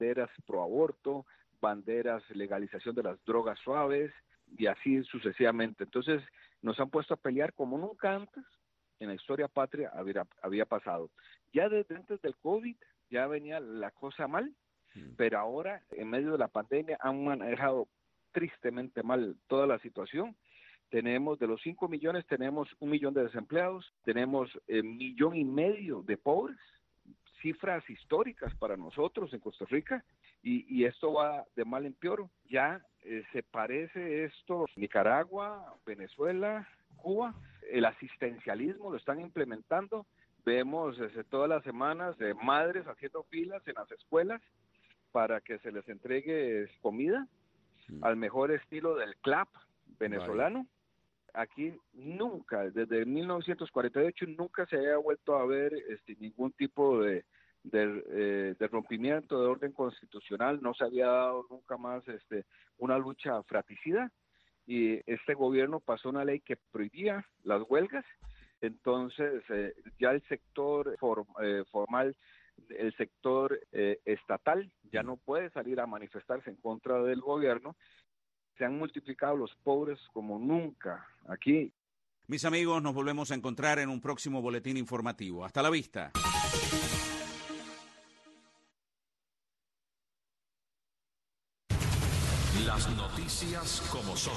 banderas pro aborto, banderas legalización de las drogas suaves y así sucesivamente. Entonces nos han puesto a pelear como nunca antes en la historia patria había pasado. Ya desde antes del COVID ya venía la cosa mal, pero ahora en medio de la pandemia han manejado tristemente mal toda la situación. Tenemos de los 5 millones, tenemos 1 millón de desempleados, tenemos 1,5 millones de pobres, cifras históricas para nosotros en Costa Rica, y esto va de mal en peor. Ya se parece esto Nicaragua, Venezuela, Cuba. El asistencialismo lo están implementando. Vemos todas las semanas madres haciendo filas en las escuelas para que se les entregue comida al mejor estilo del CLAP venezolano. Vale. Aquí nunca, desde 1948, nunca se haya vuelto a ver ningún tipo de rompimiento de orden constitucional. No se había dado nunca más una lucha fratricida, y este gobierno pasó una ley que prohibía las huelgas. Entonces ya el sector formal, el sector estatal ya no puede salir a manifestarse en contra del gobierno. Se han multiplicado los pobres como nunca aquí. Mis amigos, nos volvemos a encontrar en un próximo boletín informativo. Hasta la vista. Las noticias como son.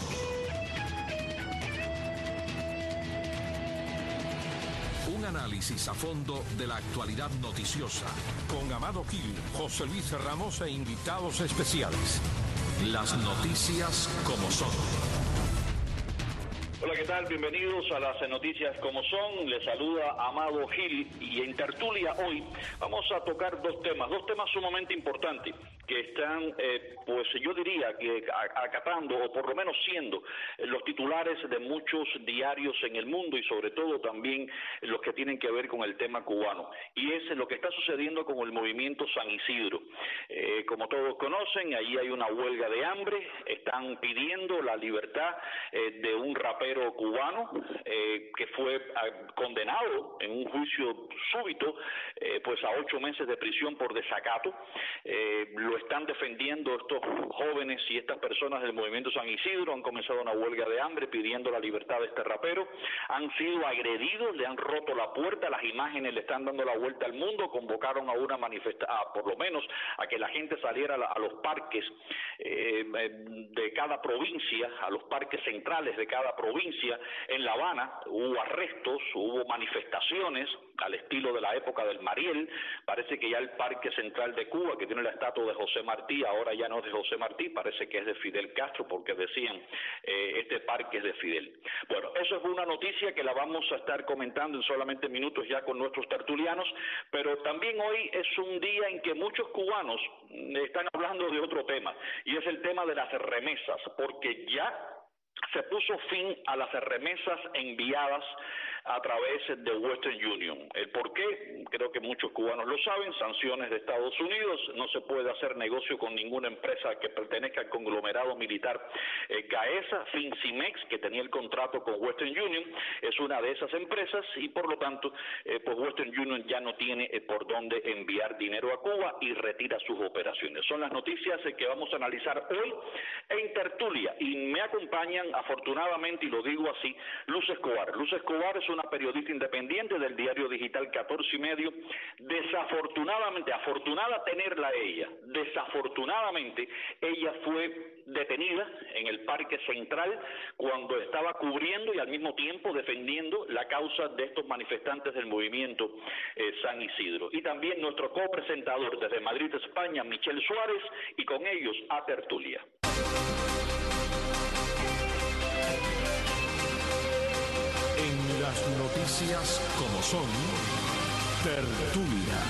Un análisis a fondo de la actualidad noticiosa. Con Amado Gil, José Luis Ramos e invitados especiales. Las noticias como son. Hola, ¿qué tal? Bienvenidos a las noticias como son. Les saluda Amado Gil, y en tertulia hoy vamos a tocar dos temas sumamente importantes que están, pues yo diría que acatando, o por lo menos siendo, los titulares de muchos diarios en el mundo, y sobre todo también los que tienen que ver con el tema cubano, y es lo que está sucediendo con el movimiento San Isidro. Como todos conocen, ahí hay una huelga de hambre, están pidiendo la libertad de un rapero cubano que fue condenado en un juicio súbito pues a 8 meses de prisión por desacato. Lo están defendiendo estos jóvenes y estas personas del movimiento San Isidro. Han comenzado una huelga de hambre pidiendo la libertad de este rapero. Han sido agredidos, le han roto la puerta, las imágenes le están dando la vuelta al mundo. Convocaron a una manifestación, por lo menos a que la gente saliera a los parques de cada provincia, a los parques centrales de cada provincia. En La Habana hubo arrestos, hubo manifestaciones al estilo de la época del Mariel. Parece que ya el Parque Central de Cuba, que tiene la estatua de José Martí, ahora ya no es de José Martí, parece que es de Fidel Castro, porque decían este parque es de Fidel. Bueno, eso es una noticia que la vamos a estar comentando en solamente minutos ya con nuestros tertulianos, pero también hoy es un día en que muchos cubanos están hablando de otro tema, y es el tema de las remesas, porque ya se puso fin a las remesas enviadas a través de Western Union. ¿El por qué? Creo que muchos cubanos lo saben. Sanciones de Estados Unidos. No se puede hacer negocio con ninguna empresa que pertenezca al conglomerado militar Gaesa. Fincimex, que tenía el contrato con Western Union, es una de esas empresas, y por lo tanto pues Western Union ya no tiene por dónde enviar dinero a Cuba y retira sus operaciones. Son las noticias que vamos a analizar hoy en tertulia, y me acompañan afortunadamente, y lo digo así, Luz Escobar. Luz Escobar es una periodista independiente del diario digital 14 y medio. Desafortunadamente, afortunada tenerla ella, desafortunadamente ella fue detenida en el Parque Central cuando estaba cubriendo y al mismo tiempo defendiendo la causa de estos manifestantes del movimiento San Isidro. Y también nuestro copresentador desde Madrid, España, Michel Suárez, y con ellos a tertulia. Las noticias como son, tertulia.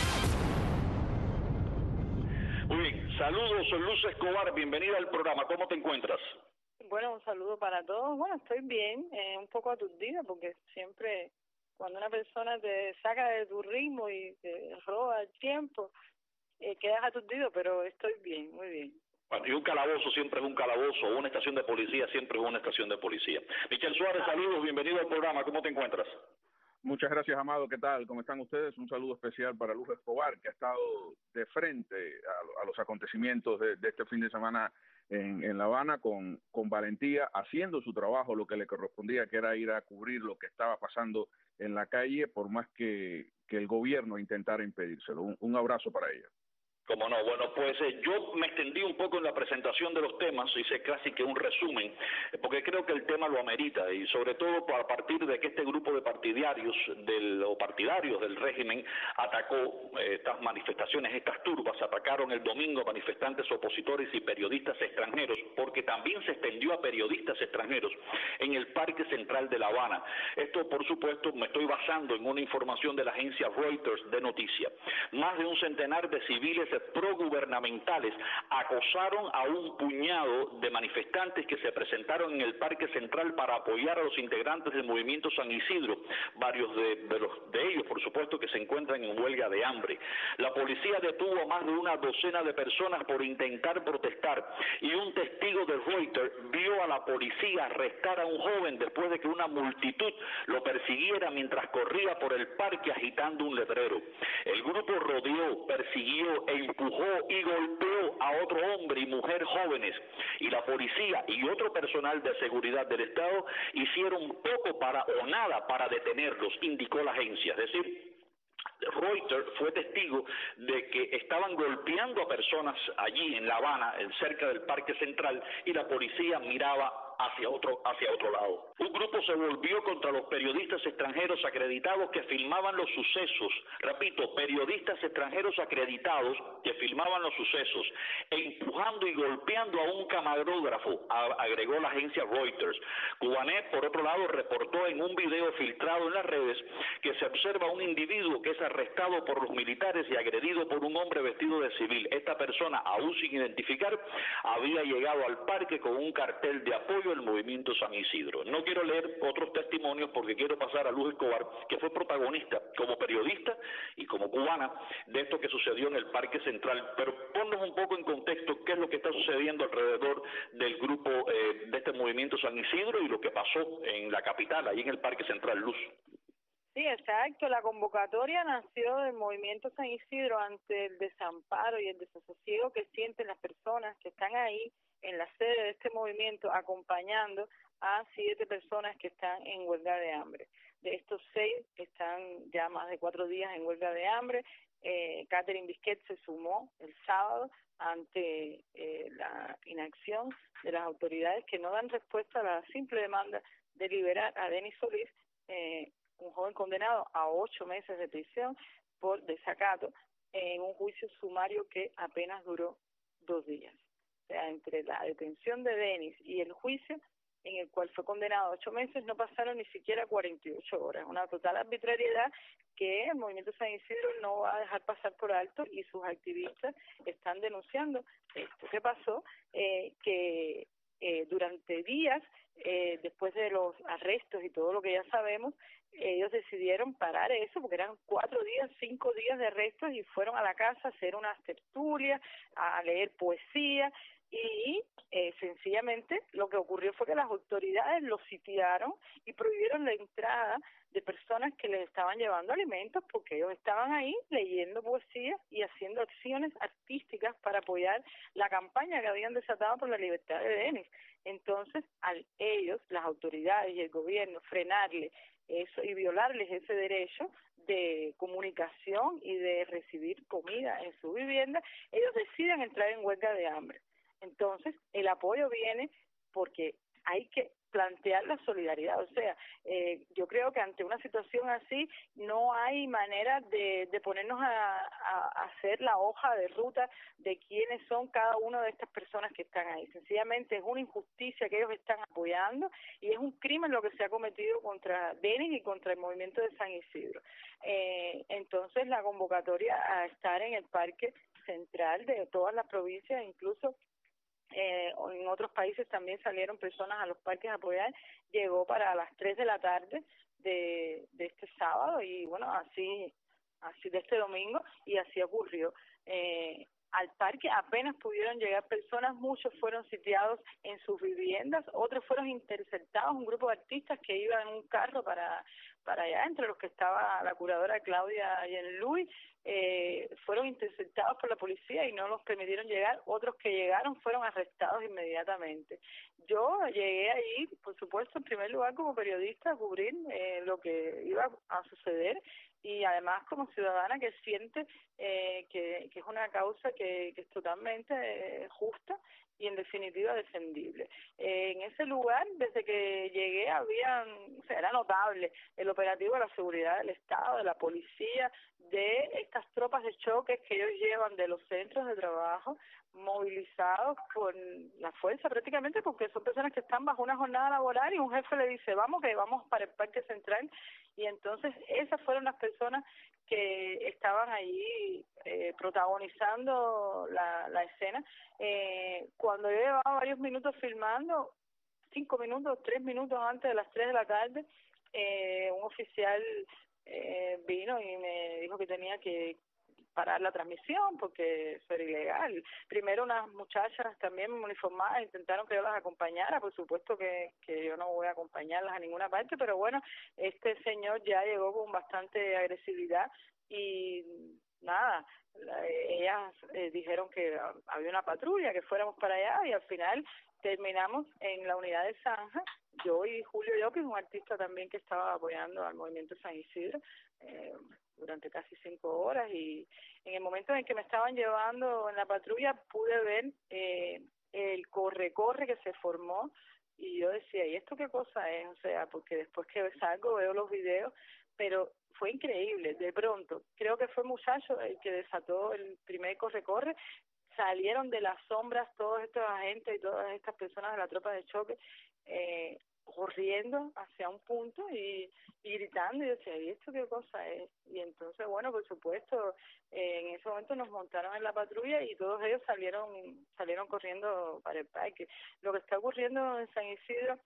Muy bien, saludos, Luz Escobar, bienvenida al programa. ¿Cómo te encuentras? Bueno, un saludo para todos. Bueno, estoy bien, un poco aturdida, porque siempre cuando una persona te saca de tu ritmo y te roba el tiempo, quedas aturdido, pero estoy bien, muy bien. Bueno, y un calabozo siempre es un calabozo, una estación de policía siempre es una estación de policía. Michel Suárez, saludos, bienvenido al programa, ¿cómo te encuentras? Muchas gracias, Amado. ¿Qué tal? ¿Cómo están ustedes? Un saludo especial para Luz Escobar, que ha estado de frente a los acontecimientos de este fin de semana en La Habana con valentía, haciendo su trabajo, lo que le correspondía, que era ir a cubrir lo que estaba pasando en la calle, por más que el gobierno intentara impedírselo. Un abrazo para ella. Como no, bueno, pues yo me extendí un poco en la presentación de los temas, hice casi que un resumen, porque creo que el tema lo amerita, y sobre todo a partir de que este grupo de partidarios del régimen atacó estas manifestaciones, estas turbas, atacaron el domingo manifestantes opositores y periodistas extranjeros, porque también se extendió a periodistas extranjeros en el Parque Central de La Habana. Esto, por supuesto, me estoy basando en una información de la agencia Reuters de noticia. Más de un centenar de civiles progubernamentales acosaron a un puñado de manifestantes que se presentaron en el Parque Central para apoyar a los integrantes del movimiento San Isidro, varios de ellos, por supuesto, que se encuentran en huelga de hambre. La policía detuvo a más de una docena de personas por intentar protestar, y un testigo de Reuters vio a la policía arrestar a un joven después de que una multitud lo persiguiera mientras corría por el parque agitando un letrero. El grupo rodeó, persiguió e empujó y golpeó a otro hombre y mujer jóvenes, y la policía y otro personal de seguridad del Estado hicieron poco o nada para detenerlos, indicó la agencia. Es decir, Reuters fue testigo de que estaban golpeando a personas allí en La Habana, cerca del Parque Central, y la policía miraba hacia otro lado. Un grupo se volvió contra los periodistas extranjeros acreditados que filmaban los sucesos. Repito, periodistas extranjeros acreditados que filmaban los sucesos, empujando y golpeando a un camarógrafo, agregó la agencia Reuters. Cubanet, por otro lado, reportó en un video filtrado en las redes que se observa un individuo que es arrestado por los militares y agredido por un hombre vestido de civil. Esta persona, aún sin identificar, había llegado al parque con un cartel de apoyo al movimiento San Isidro. No quiero leer otros testimonios porque quiero pasar a Luz Escobar, que fue protagonista como periodista y como cubana de esto que sucedió en el Parque Central. Pero ponnos un poco en contexto qué es lo que está sucediendo alrededor del grupo de este movimiento San Isidro y lo que pasó en la capital, ahí en el Parque Central. Luz. Sí, exacto. La convocatoria nació del movimiento San Isidro ante el desamparo y el desasosiego que sienten las personas que están ahí en la sede de este movimiento acompañando a 7 personas que están en huelga de hambre. De estos 6 están ya más de 4 días en huelga de hambre. Catherine Bisquet se sumó el sábado ante la inacción de las autoridades que no dan respuesta a la simple demanda de liberar a Denis Solís, un joven condenado a 8 meses de prisión por desacato en un juicio sumario que apenas duró 2 días. O sea, entre la detención de Denis y el juicio, en el cual fue condenado a 8 meses, no pasaron ni siquiera 48 horas. Una total arbitrariedad que el Movimiento San Isidro no va a dejar pasar por alto, y sus activistas están denunciando esto. ¿Qué pasó? Que durante días, después de los arrestos y todo lo que ya sabemos, ellos decidieron parar eso porque eran 4 días, 5 días de arrestos, y fueron a la casa a hacer unas tertulias, a leer poesía, y sencillamente lo que ocurrió fue que las autoridades los sitiaron y prohibieron la entrada de personas que les estaban llevando alimentos, porque ellos estaban ahí leyendo poesía y haciendo acciones artísticas para apoyar la campaña que habían desatado por la libertad de Denis. Entonces, al ellos, las autoridades y el gobierno, frenarle eso y violarles ese derecho de comunicación y de recibir comida en su vivienda, ellos deciden entrar en huelga de hambre. Entonces, el apoyo viene porque hay que plantear la solidaridad. O sea, yo creo que ante una situación así no hay manera de ponernos a hacer la hoja de ruta de quiénes son cada una de estas personas que están ahí. Sencillamente es una injusticia que ellos están apoyando, y es un crimen lo que se ha cometido contra Denis y contra el movimiento de San Isidro. Entonces, la convocatoria a estar en el Parque Central de todas las provincias, incluso en otros países también salieron personas a los parques a apoyar, llegó para las 3 de la tarde de este sábado, y bueno, así de este domingo, y así ocurrió. Al parque apenas pudieron llegar personas, muchos fueron sitiados en sus viviendas, otros fueron interceptados, un grupo de artistas que iban en un carro para para allá, entre los que estaba la curadora Claudia Yenluy, fueron interceptados por la policía y no los permitieron llegar. Otros que llegaron fueron arrestados inmediatamente. Yo llegué ahí, por supuesto, en primer lugar como periodista a cubrir lo que iba a suceder, y además como ciudadana que siente que es una causa que es totalmente justa y en definitiva defendible. En ese lugar, desde que llegué, era notable el operativo de la seguridad del Estado, de la policía, de estas tropas de choques que ellos llevan de los centros de trabajo, movilizados por la fuerza prácticamente, porque son personas que están bajo una jornada laboral y un jefe le dice, vamos para el Parque Central, y entonces esas fueron las personas que estaban allí protagonizando la escena. Cuando yo llevaba varios minutos filmando, 5 minutos, 3 minutos antes de las 3 de la tarde, un oficial vino y me dijo que tenía que parar la transmisión porque eso era ilegal. Primero unas muchachas también uniformadas intentaron que yo las acompañara, por supuesto que yo no voy a acompañarlas a ninguna parte, pero bueno, este señor ya llegó con bastante agresividad y nada, ellas dijeron que había una patrulla, que fuéramos para allá, y al final terminamos en la unidad de Zanja, yo y Julio Llopis, un artista también que estaba apoyando al movimiento San Isidro, durante casi 5 horas, y en el momento en que me estaban llevando en la patrulla pude ver el corre-corre que se formó, y yo decía, ¿y esto qué cosa es? O sea, porque después que salgo veo los videos, pero fue increíble. De pronto, creo que fue el muchacho el que desató el primer corre-corre, salieron de las sombras todos estos agentes y todas estas personas de la tropa de choque, corriendo hacia un punto y gritando, y yo decía, ¿y esto qué cosa es? Y entonces, bueno, por supuesto, en ese momento nos montaron en la patrulla y todos ellos salieron corriendo para el parque. Lo que está ocurriendo en San Isidro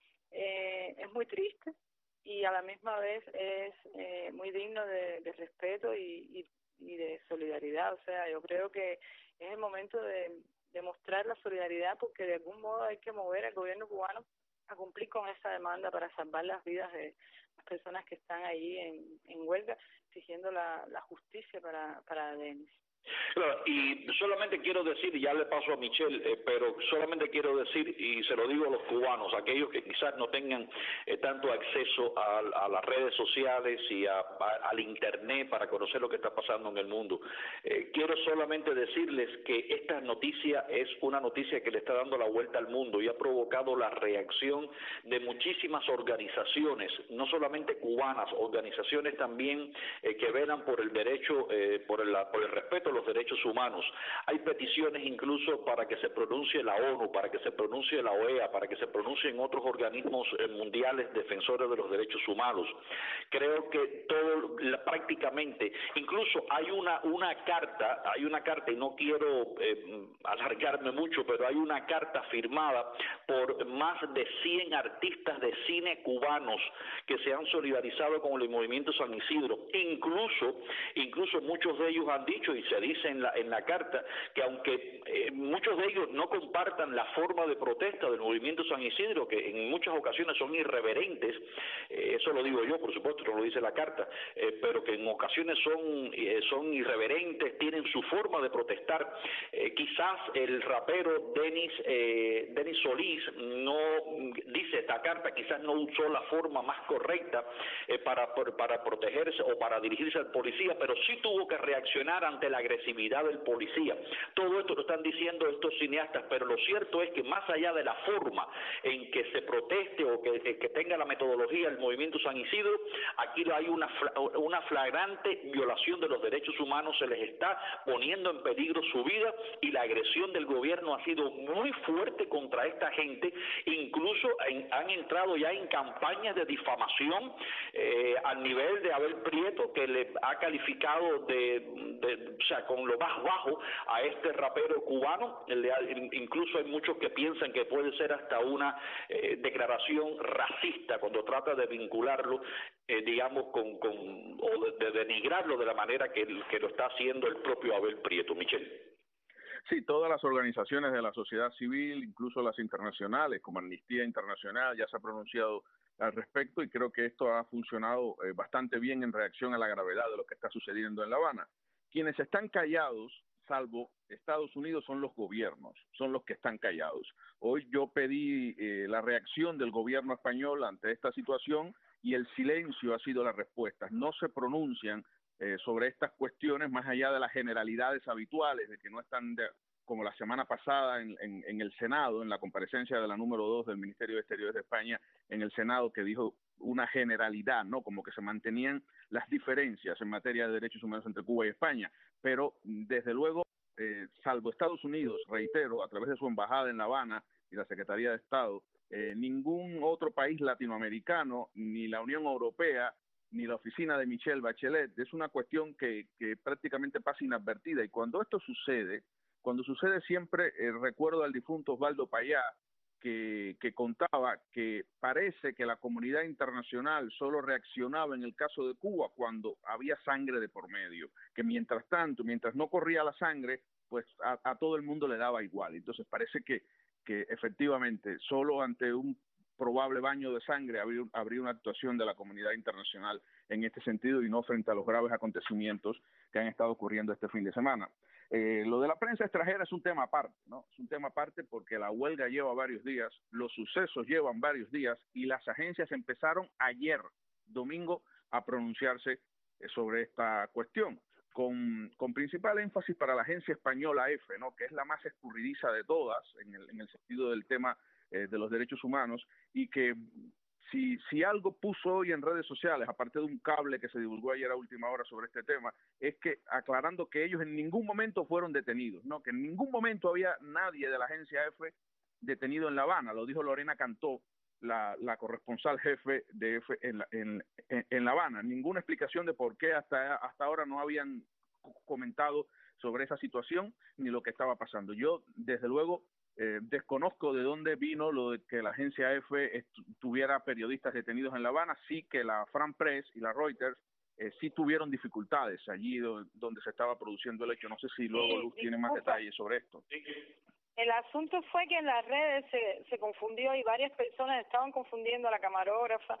es muy triste y a la misma vez es muy digno de respeto y de solidaridad. O sea, yo creo que es el momento de mostrar la solidaridad, porque de algún modo hay que mover al gobierno cubano a cumplir con esa demanda para salvar las vidas de las personas que están ahí en huelga, exigiendo la justicia para Denis. Claro, y solamente quiero decir, ya le paso a Michelle, pero solamente quiero decir, y se lo digo a los cubanos, aquellos que quizás no tengan tanto acceso a las redes sociales y al internet para conocer lo que está pasando en el mundo, quiero solamente decirles que esta noticia es una noticia que le está dando la vuelta al mundo y ha provocado la reacción de muchísimas organizaciones, no solamente cubanas, organizaciones también que velan por el derecho, por el respeto a los derechos humanos. Hay peticiones incluso para que se pronuncie la ONU, para que se pronuncie la OEA, para que se pronuncien otros organismos mundiales defensores de los derechos humanos. Creo que prácticamente, incluso hay una carta, y no quiero alargarme mucho, pero hay una carta firmada por más de 100 artistas de cine cubanos que se han solidarizado con el movimiento San Isidro. Incluso muchos de ellos han dicho, y se dice en la carta, que aunque muchos de ellos no compartan la forma de protesta del movimiento San Isidro, que en muchas ocasiones son irreverentes, eso lo digo yo, por supuesto, no lo dice la carta, pero que en ocasiones son irreverentes, tienen su forma de protestar. Quizás el rapero Denis Solís no dice esta carta, quizás no usó la forma más correcta para protegerse o para dirigirse al policía, pero sí tuvo que reaccionar ante la agresividad del policía. Todo esto lo están diciendo estos cineastas, pero lo cierto es que más allá de la forma en que se proteste o que tenga la metodología el movimiento San Isidro, aquí hay una flagrante violación de los derechos humanos, se les está poniendo en peligro su vida, y la agresión del gobierno ha sido muy fuerte contra esta gente. Incluso han entrado ya en campañas de difamación al nivel de Abel Prieto, que le ha calificado o sea, con lo más bajo a este rapero cubano. Incluso hay muchos que piensan que puede ser hasta una declaración racista cuando trata de vincularlo, digamos, o de denigrarlo de la manera que lo está haciendo el propio Abel Prieto. Michelle. Sí, todas las organizaciones de la sociedad civil, incluso las internacionales, como Amnistía Internacional, ya se ha pronunciado al respecto y creo que esto ha funcionado bastante bien en reacción a la gravedad de lo que está sucediendo en La Habana. Quienes están callados, salvo Estados Unidos, son los gobiernos, son los que están callados. Hoy yo pedí la reacción del gobierno español ante esta situación y el silencio ha sido la respuesta. No se pronuncian sobre estas cuestiones más allá de las generalidades habituales, de que no están, como la semana pasada en el Senado, en la comparecencia de la número 2 del Ministerio de Exteriores de España en el Senado, que dijo una generalidad, ¿no? Como que se mantenían las diferencias en materia de derechos humanos entre Cuba y España, pero desde luego, salvo Estados Unidos, reitero, a través de su embajada en La Habana y la Secretaría de Estado, ningún otro país latinoamericano, ni la Unión Europea, ni la oficina de Michelle Bachelet, es una cuestión que prácticamente pasa inadvertida. Y cuando esto sucede, siempre recuerdo al difunto Osvaldo Payá, que contaba que parece que la comunidad internacional solo reaccionaba en el caso de Cuba cuando había sangre de por medio, que mientras tanto, mientras no corría la sangre, pues a todo el mundo le daba igual. Entonces parece que efectivamente solo ante un probable baño de sangre habría una actuación de la comunidad internacional en este sentido y no frente a los graves acontecimientos que han estado ocurriendo este fin de semana. Lo de la prensa extranjera es un tema aparte, ¿no? Es un tema aparte porque la huelga lleva varios días, los sucesos llevan varios días y las agencias empezaron ayer, domingo, a pronunciarse sobre esta cuestión, con principal énfasis para la agencia española EFE, ¿no? Que es la más escurridiza de todas en el sentido del tema de los derechos humanos, y que si algo puso hoy en redes sociales, aparte de un cable que se divulgó ayer a última hora sobre este tema, es que aclarando que ellos en ningún momento fueron detenidos, ¿no? Que en ningún momento había nadie de la agencia EFE detenido en La Habana, lo dijo Lorena Cantó, la corresponsal jefe de EFE en La Habana. Ninguna explicación de por qué hasta ahora no habían comentado sobre esa situación ni lo que estaba pasando. Yo, desde luego, desconozco de dónde vino lo de que la agencia EFE tuviera periodistas detenidos en La Habana. Sí que la France Press y la Reuters sí tuvieron dificultades allí donde se estaba produciendo el hecho. No sé si luego Luz tiene más detalles sobre esto. El asunto fue que en las redes se confundió y varias personas estaban confundiendo a la camarógrafa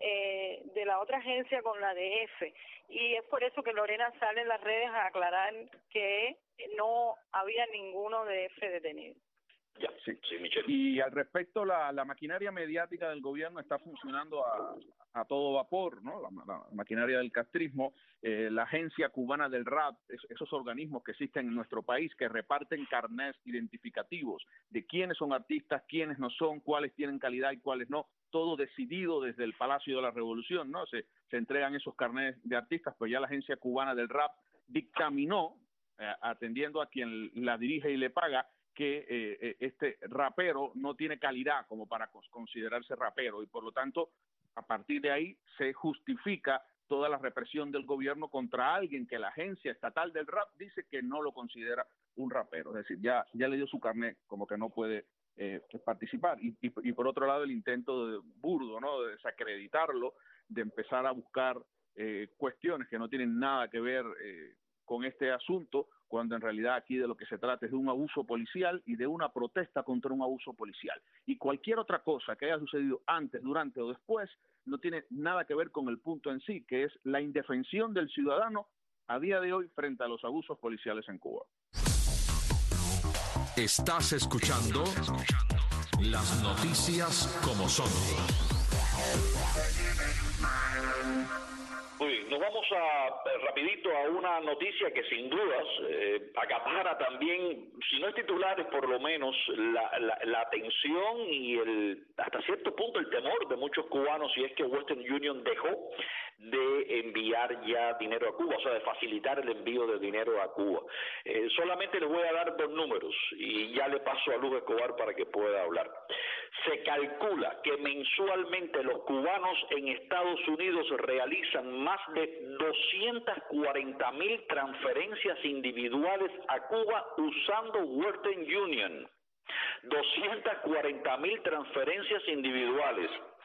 de la otra agencia con la de EFE. Y es por eso que Lorena sale en las redes a aclarar que no había ninguno de EFE detenido. Ya, sí, Michelle. Y al respecto, la maquinaria mediática del gobierno está funcionando a todo vapor, ¿no? La maquinaria del castrismo, la agencia cubana del rap, esos organismos que existen en nuestro país que reparten carnés identificativos de quiénes son artistas, quiénes no son, cuáles tienen calidad y cuáles no, todo decidido desde el Palacio de la Revolución, ¿no? Se entregan esos carnés de artistas, pues ya la agencia cubana del rap dictaminó, atendiendo a quien la dirige y le paga, que este rapero no tiene calidad como para considerarse rapero y por lo tanto a partir de ahí se justifica toda la represión del gobierno contra alguien que la agencia estatal del rap dice que no lo considera un rapero, es decir, ya le dio su carnet como que no puede participar y por otro lado el intento burdo, ¿no? De desacreditarlo, de empezar a buscar cuestiones que no tienen nada que ver con este asunto, cuando en realidad aquí de lo que se trata es de un abuso policial y de una protesta contra un abuso policial. Y cualquier otra cosa que haya sucedido antes, durante o después no tiene nada que ver con el punto en sí, que es la indefensión del ciudadano a día de hoy frente a los abusos policiales en Cuba. Estás escuchando las noticias como son. Muy bien, nos vamos rapidito a una noticia que sin dudas acapara también, si no es titulares, por lo menos la atención y hasta cierto punto el temor de muchos cubanos, y es que Western Union dejó de enviar ya dinero a Cuba, o sea, de facilitar el envío de dinero a Cuba. Solamente les voy a dar 2 números y ya le paso a Luz Escobar para que pueda hablar. Se calcula que mensualmente los cubanos en Estados Unidos realizan más de 240,000 transferencias individuales a Cuba usando Western Union. 240,000 transferencias individuales.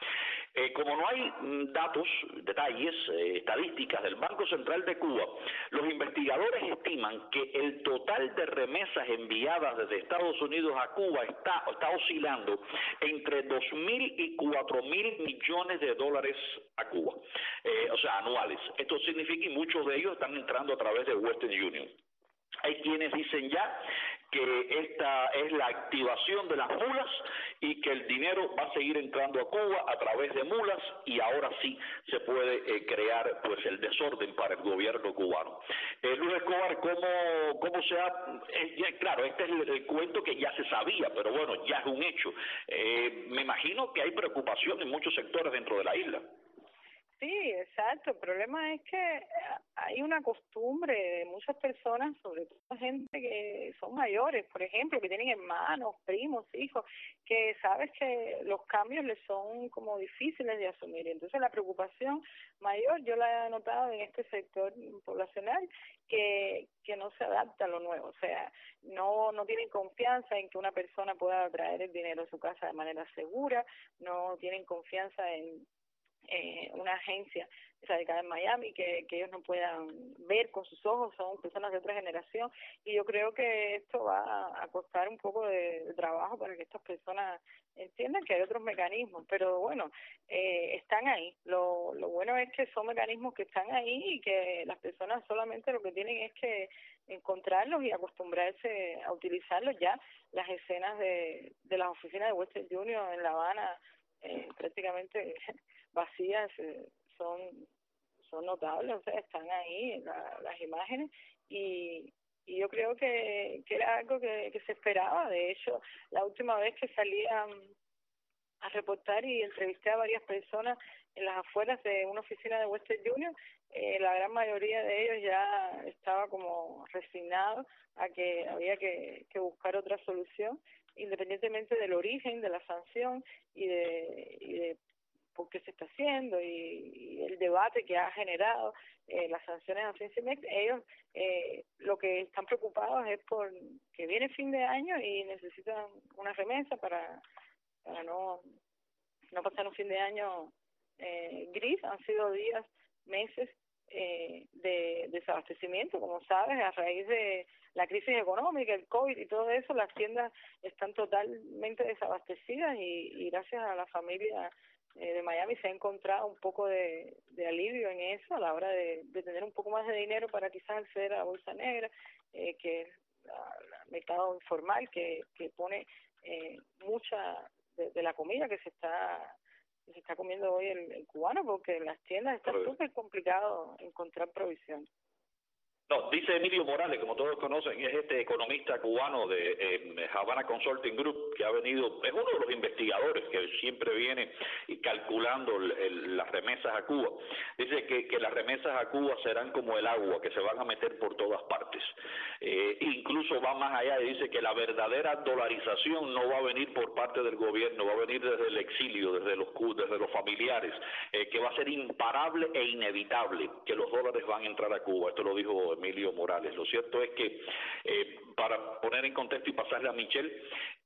Como no hay datos, detalles, estadísticas del Banco Central de Cuba, los investigadores estiman que el total de remesas enviadas desde Estados Unidos a Cuba está oscilando entre 2.000 y 4.000 millones de dólares a Cuba, o sea, anuales. Esto significa que muchos de ellos están entrando a través de Western Union. Hay quienes dicen ya que esta es la activación de las mulas y que el dinero va a seguir entrando a Cuba a través de mulas y ahora sí se puede crear pues el desorden para el gobierno cubano. Luis Escobar, ¿cómo se ha...? Claro, este es el cuento que ya se sabía, pero bueno, ya es un hecho. Me imagino que hay preocupación en muchos sectores dentro de la isla. Sí, exacto. El problema es que hay una costumbre de muchas personas, sobre todo gente que son mayores, por ejemplo, que tienen hermanos, primos, hijos, que sabes que los cambios les son como difíciles de asumir. Entonces la preocupación mayor yo la he notado en este sector poblacional que no se adapta a lo nuevo, o sea, no tienen confianza en que una persona pueda traer el dinero a su casa de manera segura, no tienen confianza en una agencia radicada en Miami que ellos no puedan ver con sus ojos, son personas de otra generación y yo creo que esto va a costar un poco de trabajo para que estas personas entiendan que hay otros mecanismos, pero bueno, están ahí. Lo bueno es que son mecanismos que están ahí y que las personas solamente lo que tienen es que encontrarlos y acostumbrarse a utilizarlos. Ya las escenas de las oficinas de Western Union en La Habana prácticamente vacías son notables, o sea, están ahí las imágenes y yo creo que era algo que se esperaba. De hecho, la última vez que salí a reportar y entrevisté a varias personas en las afueras de una oficina de Western Union, la gran mayoría de ellos ya estaba como resignado a que había que buscar otra solución, independientemente del origen de la sanción y de por qué se está haciendo y el debate que ha generado las sanciones a FinCimex. Ellos lo que están preocupados es por que viene fin de año y necesitan una remesa para no pasar un fin de año gris. Han sido días, meses de desabastecimiento, como sabes, a raíz de la crisis económica, el COVID y todo eso. Las tiendas están totalmente desabastecidas y gracias a la familia de Miami se ha encontrado un poco de alivio en eso a la hora de tener un poco más de dinero para quizás acceder a la bolsa negra, que es el mercado informal que pone mucha de la comida que se está comiendo hoy el cubano, porque en las tiendas está súper complicado encontrar provisión. No, dice Emilio Morales, como todos conocen, es este economista cubano de Havana Consulting Group, que ha venido, es uno de los investigadores que siempre viene calculando las remesas a Cuba. Dice que las remesas a Cuba serán como el agua, que se van a meter por todas partes. Incluso va más allá y dice que la verdadera dolarización no va a venir por parte del gobierno, va a venir desde el exilio, desde los familiares, que va a ser imparable e inevitable que los dólares van a entrar a Cuba. Esto lo dijo Emilio Morales. Lo cierto es que, para poner en contexto y pasarle a Michelle,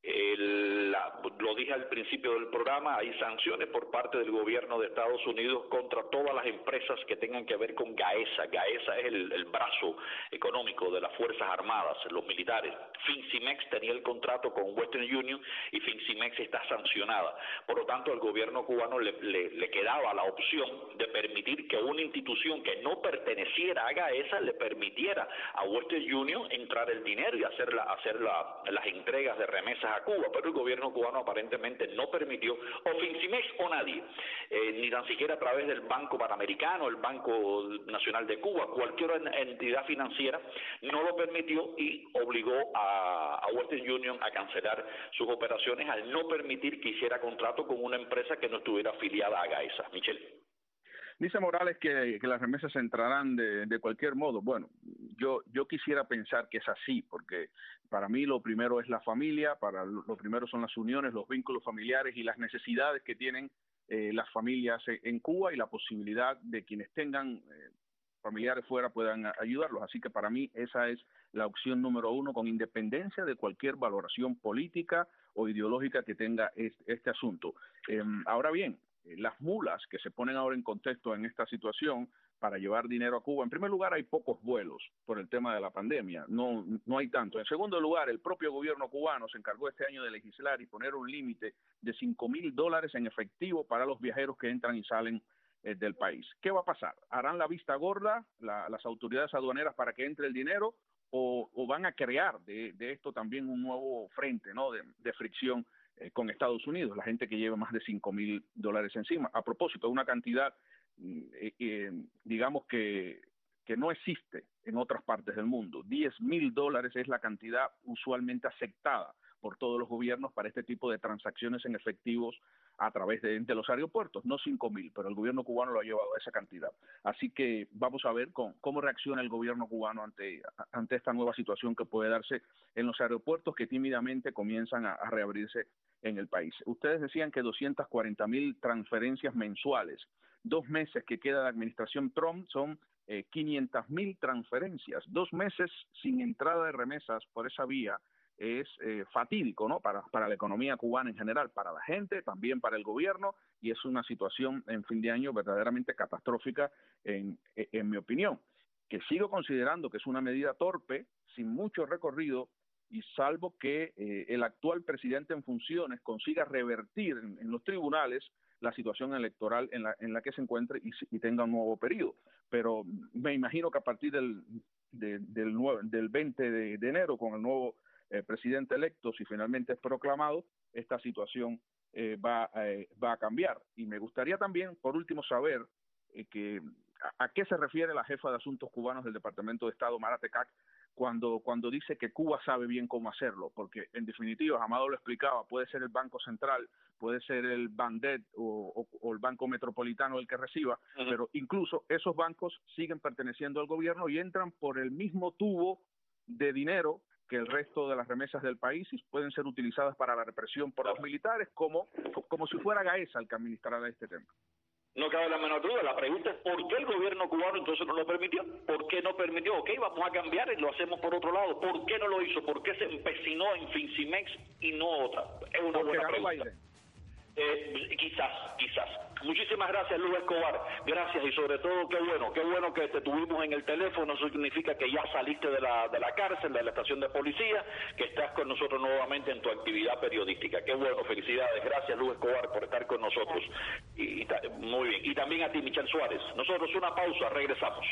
lo dije al principio del programa, hay sanciones por parte del gobierno de Estados Unidos contra todas las empresas que tengan que ver con GAESA. GAESA es el brazo económico de las Fuerzas Armadas, los militares. FinCimex tenía el contrato con Western Union y FinCimex está sancionada. Por lo tanto, al gobierno cubano le quedaba la opción de permitir que una institución que no perteneciera a GAESA le permitiera a Western Union entrar el dinero y hacer las entregas de remesas a Cuba, pero el gobierno cubano aparentemente no permitió, o FinCimex o nadie, ni tan siquiera a través del Banco Panamericano, el Banco Nacional de Cuba, cualquier entidad financiera no lo permitió y obligó a Western Union a cancelar sus operaciones al no permitir que hiciera contrato con una empresa que no estuviera afiliada a GAESA. Michelle. Dice Morales que las remesas entrarán de cualquier modo. Bueno, yo quisiera pensar que es así, porque para mí lo primero es la familia, lo primero son las uniones, los vínculos familiares y las necesidades que tienen las familias en Cuba y la posibilidad de quienes tengan familiares fuera puedan ayudarlos. Así que para mí esa es la opción número uno, con independencia de cualquier valoración política o ideológica que tenga este asunto. Ahora bien, las mulas que se ponen ahora en contexto en esta situación para llevar dinero a Cuba. En primer lugar, hay pocos vuelos por el tema de la pandemia, no hay tanto. En segundo lugar, el propio gobierno cubano se encargó este año de legislar y poner un límite de $5,000 en efectivo para los viajeros que entran y salen del país. ¿Qué va a pasar? ¿Harán la vista gorda las autoridades aduaneras para que entre el dinero o van a crear de esto también un nuevo frente, ¿no?, de fricción con Estados Unidos, la gente que lleve más de $5,000 encima? A propósito, una cantidad digamos que no existe en otras partes del mundo. $10,000 es la cantidad usualmente aceptada por todos los gobiernos para este tipo de transacciones en efectivos a través de los aeropuertos, no 5,000, pero el gobierno cubano lo ha llevado a esa cantidad. Así que vamos a ver cómo reacciona el gobierno cubano ante esta nueva situación que puede darse en los aeropuertos que tímidamente comienzan a reabrirse en el país. Ustedes decían que 240,000 transferencias mensuales. 2 meses que queda de administración Trump son 500,000 transferencias. 2 meses sin entrada de remesas por esa vía es fatídico, ¿no?, para la economía cubana en general, para la gente, también para el gobierno, y es una situación en fin de año verdaderamente catastrófica en mi opinión, que sigo considerando que es una medida torpe, sin mucho recorrido, y salvo que el actual presidente en funciones consiga revertir en los tribunales la situación electoral en la que se encuentre y tenga un nuevo periodo. Pero me imagino que a partir del 20 de enero, con el nuevo presidente electo, si finalmente es proclamado, esta situación va a cambiar. Y me gustaría también, por último, saber a qué se refiere la jefa de Asuntos Cubanos del Departamento de Estado, Mara Tecac, cuando dice que Cuba sabe bien cómo hacerlo, porque en definitiva, Amado lo explicaba, puede ser el Banco Central, puede ser el Bandet o el Banco Metropolitano el que reciba, pero incluso esos bancos siguen perteneciendo al gobierno y entran por el mismo tubo de dinero que el resto de las remesas del país y pueden ser utilizadas para la represión por los militares, como si fuera Gaesa el que administrara este tema. No cabe la menor duda. La pregunta es ¿por qué el gobierno cubano entonces no lo permitió? ¿Por qué no permitió? Ok, vamos a cambiar y lo hacemos por otro lado. ¿Por qué no lo hizo? ¿Por qué se empecinó en Fincimex y no otra? Es una buena pregunta. Quizás. Muchísimas gracias, Luz Escobar. Gracias, y sobre todo, qué bueno que te tuvimos en el teléfono. Eso significa que ya saliste de la cárcel, de la estación de policía, que estás con nosotros nuevamente en tu actividad periodística. Qué bueno, felicidades. Gracias, Luz Escobar, por estar con nosotros. Muy bien. Y también a ti, Michelle Suárez. Nosotros una pausa, regresamos.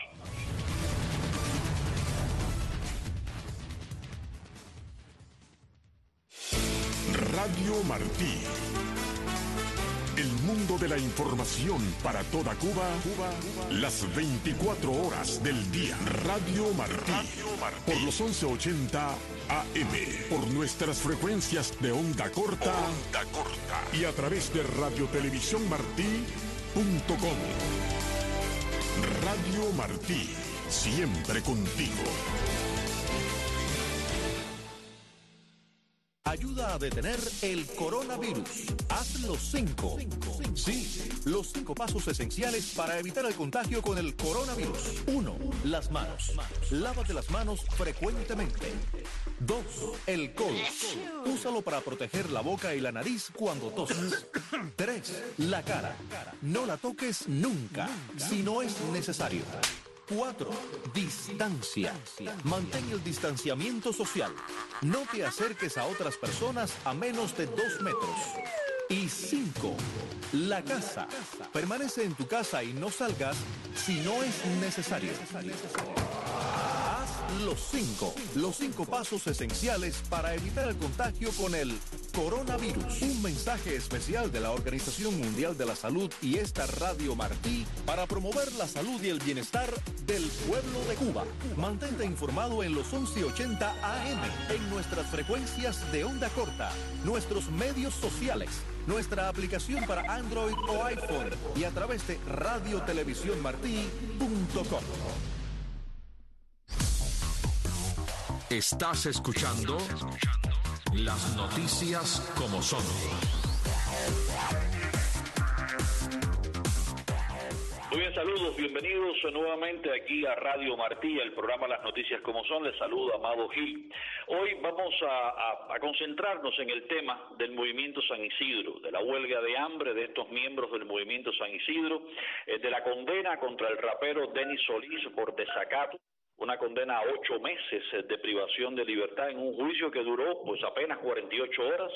Radio Martí. El mundo de la información para toda Cuba, las 24 horas del día. Radio Martí. Por los 1180 AM. Por nuestras frecuencias de onda corta. Y a través de radiotelevisionmartí.com. Radio Martí. Siempre contigo. Ayuda a detener el coronavirus. Haz los 5. Sí, los 5 pasos esenciales para evitar el contagio con el coronavirus. 1. Las manos. Lávate las manos frecuentemente. 2. El codo. Úsalo para proteger la boca y la nariz cuando tosas. 3. La cara. No la toques nunca, si no es necesario. 4. Distancia. Mantén el distanciamiento social. No te acerques a otras personas a menos de 2 metros. Y 5. La casa. Permanece en tu casa y no salgas si no es necesario. Haz los 5. Los 5 pasos esenciales para evitar el contagio con el coronavirus. Un mensaje especial de la Organización Mundial de la Salud y esta Radio Martí para promover la salud y el bienestar del pueblo de Cuba. Mantente informado en los 1180 AM, en nuestras frecuencias de onda corta, nuestros medios sociales, nuestra aplicación para Android o iPhone y a través de radiotelevisionmartí.com. Estás escuchando las noticias como son. Muy bien, saludos, bienvenidos nuevamente aquí a Radio Martí, el programa Las Noticias como son. Les saluda Amado Gil. Hoy vamos a concentrarnos en el tema del movimiento San Isidro, de la huelga de hambre de estos miembros del movimiento San Isidro, de la condena contra el rapero Denis Solís por desacato, una condena a 8 meses de privación de libertad en un juicio que duró pues apenas 48 horas.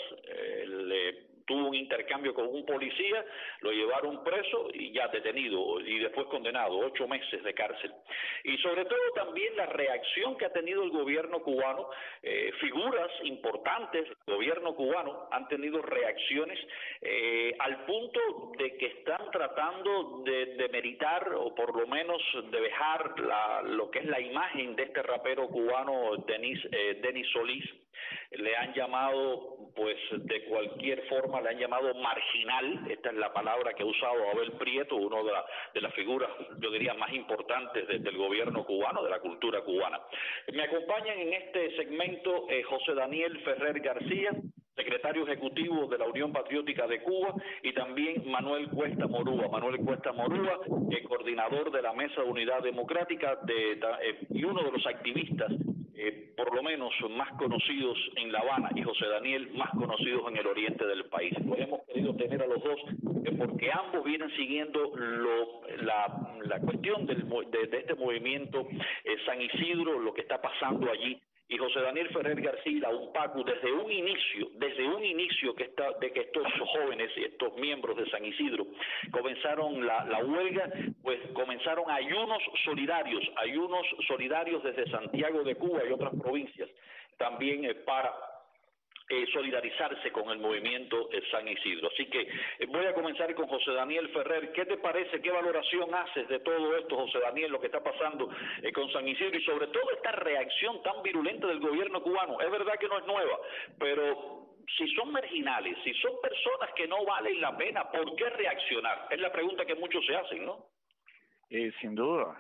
Tuvo un intercambio con un policía, lo llevaron preso y ya detenido y después condenado, 8 meses de cárcel. Y sobre todo también la reacción que ha tenido el gobierno cubano, figuras importantes del gobierno cubano han tenido reacciones al punto de que están tratando de meritar o por lo menos de dejar lo que es la imagen de este rapero cubano Denis Solís. Le han llamado, pues de cualquier forma, le han llamado marginal. Esta es la palabra que ha usado Abel Prieto, uno de las figuras, yo diría, más importantes del gobierno cubano, de la cultura cubana. Me acompañan en este segmento José Daniel Ferrer García, secretario ejecutivo de la Unión Patriótica de Cuba, y también Manuel Cuesta Morúa. Manuel Cuesta Morúa, coordinador de la Mesa de Unidad Democrática y uno de los activistas por lo menos más conocidos en La Habana, y José Daniel más conocidos en el oriente del país. Pues hemos querido tener a los dos porque ambos vienen siguiendo la cuestión de este movimiento San Isidro, lo que está pasando allí. Y José Daniel Ferrer García, un Pacu, desde un inicio que estos jóvenes y estos miembros de San Isidro comenzaron la huelga, pues comenzaron ayunos solidarios desde Santiago de Cuba y otras provincias, también para solidarizarse con el movimiento San Isidro. Así que voy a comenzar con José Daniel Ferrer. ¿Qué te parece? ¿Qué valoración haces de todo esto, José Daniel, lo que está pasando con San Isidro y sobre todo esta reacción tan virulenta del gobierno cubano? Es verdad que no es nueva, pero si son marginales, si son personas que no valen la pena, ¿por qué reaccionar? Es la pregunta que muchos se hacen, ¿no? Sin duda.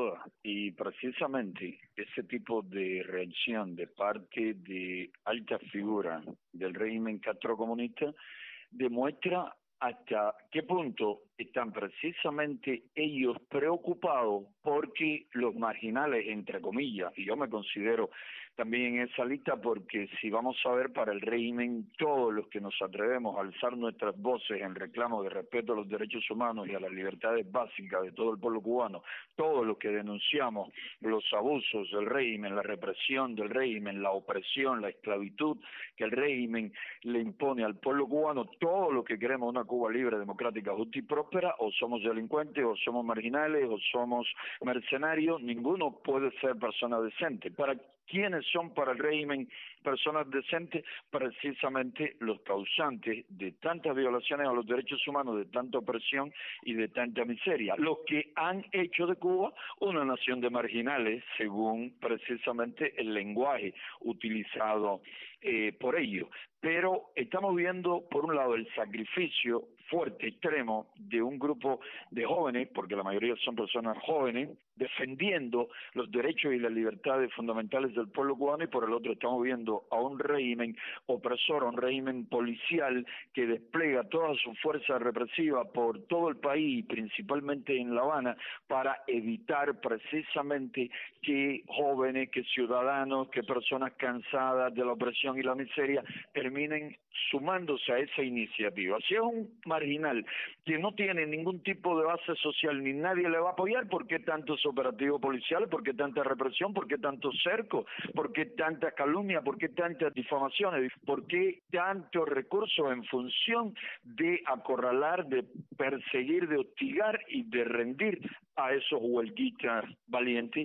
Y precisamente ese tipo de reacción de parte de altas figuras del régimen castrocomunista demuestra hasta qué punto están precisamente ellos preocupados porque los marginales, entre comillas, y yo me considero también en esa lista porque si vamos a ver para el régimen, todos los que nos atrevemos a alzar nuestras voces en reclamo de respeto a los derechos humanos y a las libertades básicas de todo el pueblo cubano, todos los que denunciamos los abusos del régimen, la represión del régimen, la opresión, la esclavitud que el régimen le impone al pueblo cubano, todos los que queremos una Cuba libre, democrática, justa y próspera, o somos delincuentes, o somos marginales, o somos mercenarios, ninguno puede ser persona decente. ¿Quiénes son para el régimen personas decentes? Precisamente los causantes de tantas violaciones a los derechos humanos, de tanta opresión y de tanta miseria. Los que han hecho de Cuba una nación de marginales, según precisamente el lenguaje utilizado por ellos. Pero estamos viendo, por un lado, el sacrificio fuerte, extremo, de un grupo de jóvenes, porque la mayoría son personas jóvenes, defendiendo los derechos y las libertades fundamentales del pueblo cubano, y por el otro estamos viendo a un régimen opresor, a un régimen policial que despliega toda su fuerza represiva por todo el país, principalmente en La Habana, para evitar precisamente que jóvenes, que ciudadanos, que personas cansadas de la opresión y la miseria terminen sumándose a esa iniciativa. Si es un marginal que no tiene ningún tipo de base social ni nadie le va a apoyar, ¿por qué tantos operativos policiales? ¿Por qué tanta represión? ¿Por qué tanto cerco? ¿Por qué tanta calumnia? ¿Por qué tantas difamaciones? ¿Por qué tantos recursos en función de acorralar, de perseguir, de hostigar y de rendir a esos huelguistas valientes?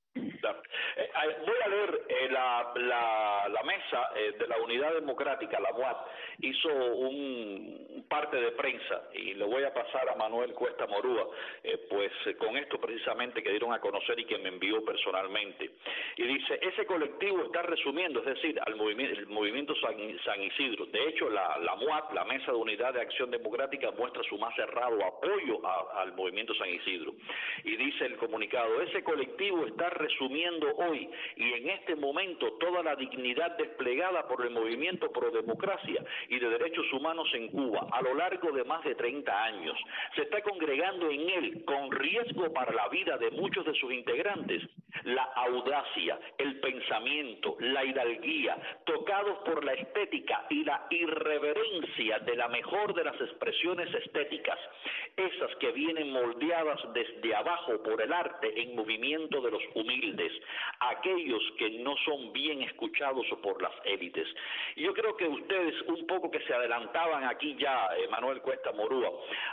Voy a leer la mesa de la Unidad Democrática, la UAD, hizo un parte de prensa y le voy a pasar a Manuel Cuesta Morúa, pues con esto precisamente que dieron a conocer y que me envió personalmente. Y dice, ese colectivo está resumiendo, es decir, el movimiento San Isidro. De hecho, la MUAD, la Mesa de Unidad de Acción Democrática, muestra su más cerrado apoyo al movimiento San Isidro. Y dice el comunicado, ese colectivo está resumiendo hoy y en este momento toda la dignidad desplegada por el movimiento pro democracia y de derechos humanos en Cuba a lo largo de más de 30 años. Se está congregando en él con riesgo para la vida de muchos de sus integrantes la audacia, el pensamiento, la hidalguía, tocados por la estética y la irreverencia de la mejor de las expresiones estéticas, esas que vienen moldeadas desde abajo por el arte en movimiento de los humildes, aquellos que no son bien escuchados por las élites. Y yo creo que ustedes un poco que se adelantaban aquí ya, Manuel Cuesta Morúa,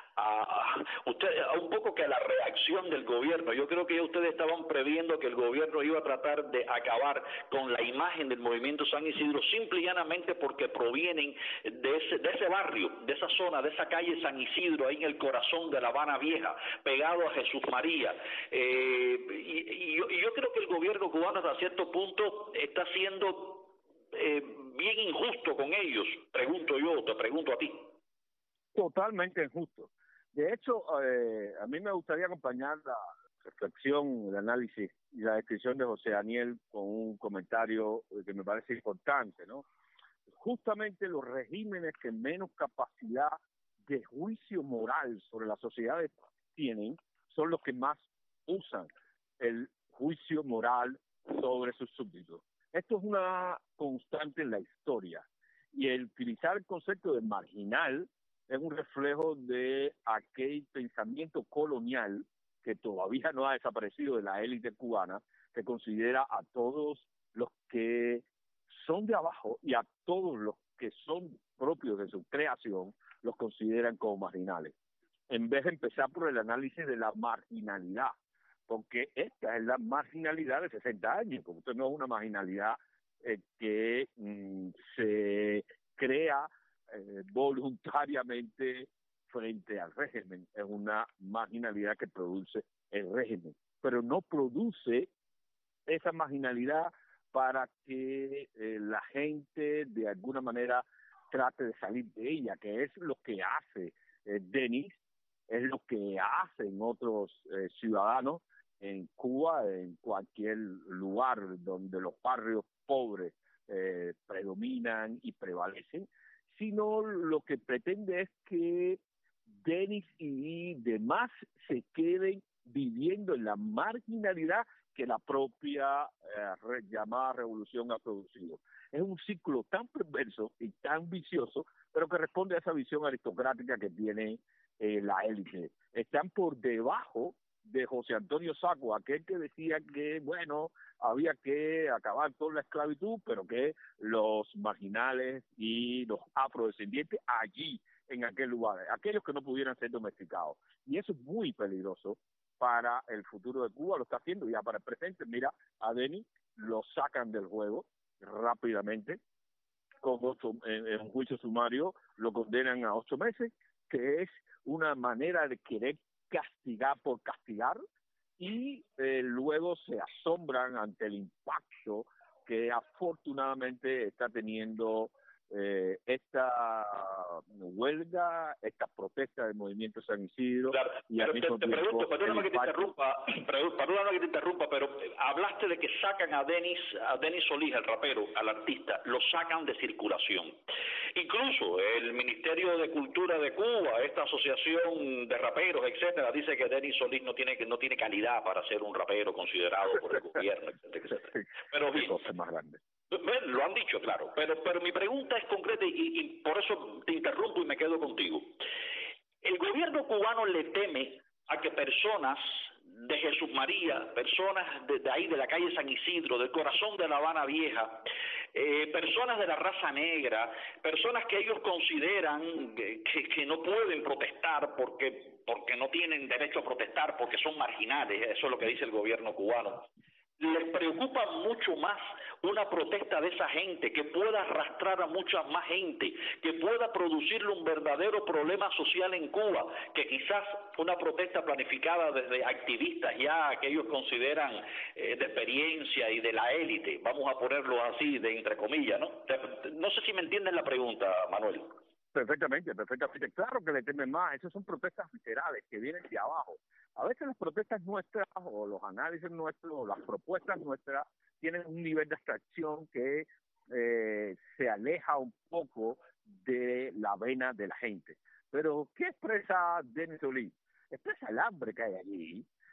un poco que a la reacción del gobierno. Yo creo que ya ustedes estaban previendo que el gobierno iba a tratar de acabar con la imagen del movimiento San Isidro simple y llanamente porque provienen de ese barrio, de esa zona, de esa calle San Isidro, ahí en el corazón de La Habana Vieja, pegado a Jesús María. Y yo creo que el gobierno cubano hasta cierto punto está siendo bien injusto con ellos, pregunto yo, te pregunto a ti. Totalmente injusto. De hecho, a mí me gustaría acompañar la reflexión, el análisis y la descripción de José Daniel con un comentario que me parece importante, ¿no? Justamente los regímenes que menos capacidad de juicio moral sobre las sociedades tienen son los que más usan el juicio moral sobre sus súbditos. Esto es una constante en la historia, y el utilizar el concepto de marginal es un reflejo de aquel pensamiento colonial que todavía no ha desaparecido de la élite cubana, que considera a todos los que son de abajo y a todos los que son propios de su creación, los consideran como marginales, en vez de empezar por el análisis de la marginalidad, porque esta es la marginalidad de 60 años, como usted no es una marginalidad que se crea voluntariamente frente al régimen, es una marginalidad que produce el régimen, pero no produce esa marginalidad para que la gente de alguna manera trate de salir de ella, que es lo que hace Denis, es lo que hacen otros ciudadanos en Cuba, en cualquier lugar donde los barrios pobres predominan y prevalecen, sino lo que pretende es que Denis y demás se queden viviendo en la marginalidad que la propia llamada revolución ha producido. Es un ciclo tan perverso y tan vicioso, pero que responde a esa visión aristocrática que tiene la élite. Están por debajo de José Antonio Saco, aquel que decía que, bueno, había que acabar con la esclavitud, pero que los marginales y los afrodescendientes allí, en aquel lugar, aquellos que no pudieran ser domesticados. Y eso es muy peligroso para el futuro de Cuba, lo está haciendo ya para el presente. Mira, a Denis lo sacan del juego rápidamente, en un juicio sumario lo condenan a 8 meses, que es una manera de querer castigar por castigar, y luego se asombran ante el impacto que afortunadamente está teniendo esta huelga, esta protesta del movimiento San Isidro. Claro, y pero te pregunto, perdóname que te interrumpa, pero hablaste de que sacan a Denis Solís, el rapero, al artista, lo sacan de circulación. Incluso el Ministerio de Cultura de Cuba, esta asociación de raperos, etcétera, dice que Denis Solís no tiene calidad para ser un rapero considerado por el gobierno, etcétera. Pero bien, más grande. Lo han dicho, claro, pero mi pregunta es concreta y por eso te interrumpo y me quedo contigo. El gobierno cubano le teme a que personas de Jesús María, personas de ahí de la calle San Isidro, del corazón de La Habana Vieja, personas de la raza negra, personas que ellos consideran que no pueden protestar porque no tienen derecho a protestar, porque son marginales, eso es lo que dice el gobierno cubano. Les preocupa mucho más una protesta de esa gente, que pueda arrastrar a mucha más gente, que pueda producirle un verdadero problema social en Cuba, que quizás una protesta planificada desde activistas ya que ellos consideran de experiencia y de la élite, vamos a ponerlo así de entre comillas, ¿no? No sé si me entienden la pregunta, Manuel. Perfectamente. Claro que le temen más. Esas son protestas viscerales que vienen de abajo. A veces las protestas nuestras o los análisis nuestros o las propuestas nuestras tienen un nivel de abstracción que se aleja un poco de la vena de la gente. Pero, ¿qué expresa Denis Solís? Expresa el hambre que hay allí,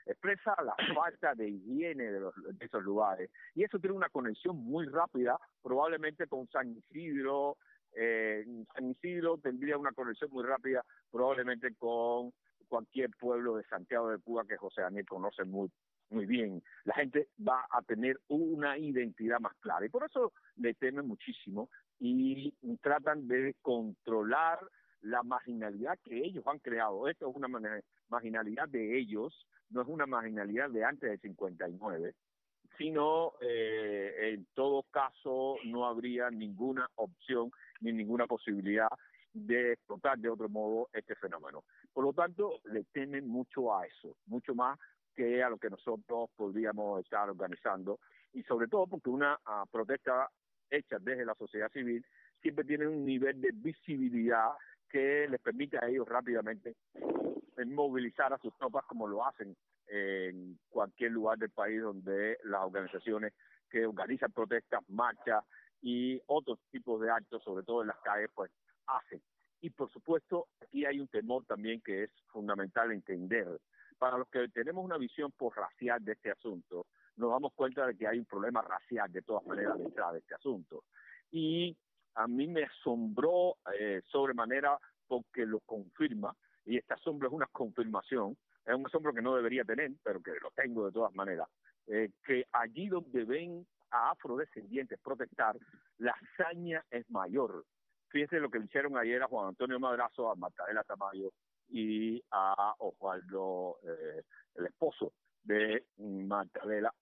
expresa la falta de higiene de esos lugares. Y eso tiene una conexión muy rápida, probablemente con San Isidro. San Isidro tendría una conexión muy rápida, probablemente con cualquier pueblo de Santiago de Cuba que José Daniel conoce muy bien. La gente va a tener una identidad más clara y por eso le temen muchísimo y tratan de controlar la marginalidad que ellos han creado. Esto es una marginalidad de ellos, no es una marginalidad de antes del 59, sino en todo caso no habría ninguna opción ni ninguna posibilidad de explotar de otro modo este fenómeno. Por lo tanto, le temen mucho a eso, mucho más que a lo que nosotros podríamos estar organizando, y sobre todo porque una protesta hecha desde la sociedad civil siempre tiene un nivel de visibilidad que les permite a ellos rápidamente movilizar a sus tropas como lo hacen en cualquier lugar del país donde las organizaciones que organizan protestas, marchas y otros tipos de actos, sobre todo en las calles, pues hacen. Y por supuesto, aquí hay un temor también que es fundamental entender. Para los que tenemos una visión posracial de este asunto, nos damos cuenta de que hay un problema racial de todas maneras detrás de este asunto. Y a mí me asombró sobremanera porque lo confirma, y este asombro es una confirmación, es un asombro que no debería tener, pero que lo tengo de todas maneras, que allí donde ven a afrodescendientes protestar, la hazaña es mayor. Fíjense lo que le hicieron ayer a Juan Antonio Madrazo, a Magdalena Tamayo y a Osvaldo, el esposo de Magdalena,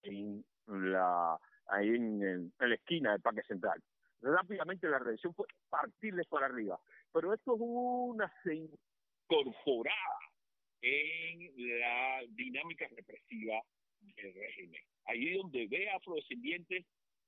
ahí en la esquina del Parque Central. Rápidamente la reacción fue partirles para arriba. Pero esto es una incorporada en la dinámica represiva del régimen. Allí donde ve a afrodescendientes